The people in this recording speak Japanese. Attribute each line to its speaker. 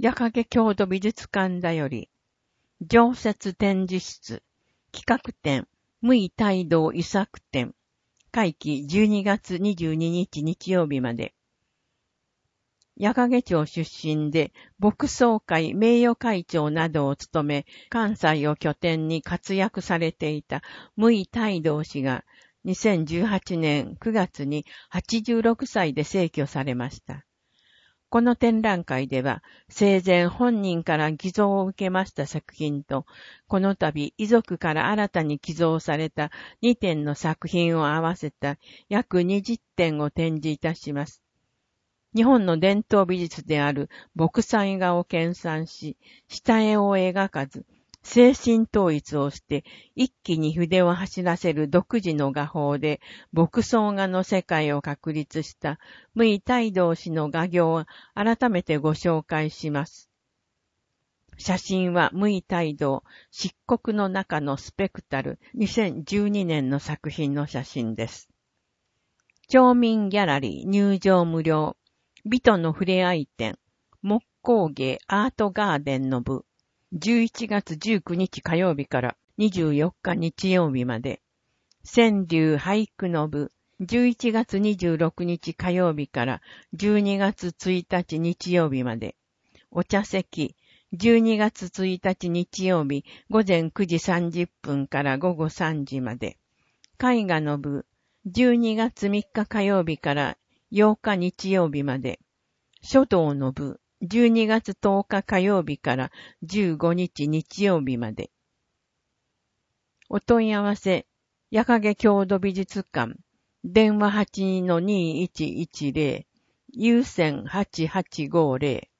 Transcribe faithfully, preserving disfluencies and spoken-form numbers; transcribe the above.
Speaker 1: 矢影郷土美術館だより、常設展示室、企画展、無為大道遺作展、会期じゅうにがつにじゅうににち日曜日まで。矢影町出身で、牧草会名誉会長などを務め、関西を拠点に活躍されていた無為大道氏が、にせんじゅうはちねんくがつにはちじゅうろくさいで逝去されました。この展覧会では、生前本人から寄贈を受けました作品と、この度遺族から新たに寄贈されたにてんの作品を合わせた約にじってんを展示いたします。日本の伝統美術である木彩画を研鑽し、下絵を描かず、精神統一をして一気に筆を走らせる独自の画法で木草画の世界を確立した無為大道氏の画業を改めてご紹介します。写真は無為大道漆黒の中のスペクタルにせんじゅうにねんの作品の写真です。町民ギャラリー入場無料美との触れ合い展木工芸アートガーデンの部じゅういちがつじゅうくにち火曜日からにじゅうよっか日曜日まで。川柳俳句の部じゅういちがつにじゅうろくにち火曜日からじゅうにがつついたち日曜日まで。お茶席じゅうにがつついたち日曜日ごぜんくじさんじゅっぷんからごごさんじまで。絵画の部じゅうにがつみっか火曜日からようか日曜日まで。書道の部じゅうにがつとおか火曜日からじゅうごにち日曜日まで。お問い合わせ、矢影郷土美術館、電話 はちにのにいちいちぜろ、有線はちはちごぜろ、